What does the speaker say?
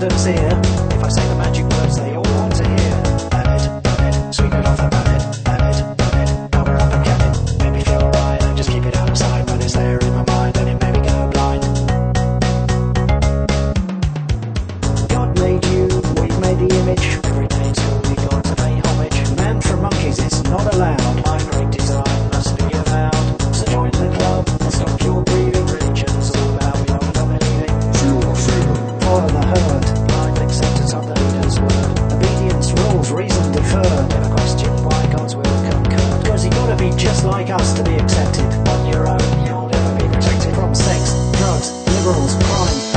precedence here. If I say the magic words they all want to hear. Ballad, sweep it off the ballad. Ballad, cover up and can it. Make me feel right and just keep it out of sight. When it's there in my mind and it made me go blind. God made you, we made the image. Every day in school we got to pay homage. Man from monkeys is not allowed. My great design must be avowed. So join the club and stop your breathing. Religion's all about we don't stop believing. Follow the herd. Blind acceptance of the leader's word. Obedience rules, reason deferred. Never question why God's will concurred. Cause you gotta be just like us to be accepted. On your own you'll never be protected from sex, drugs, liberals, crime.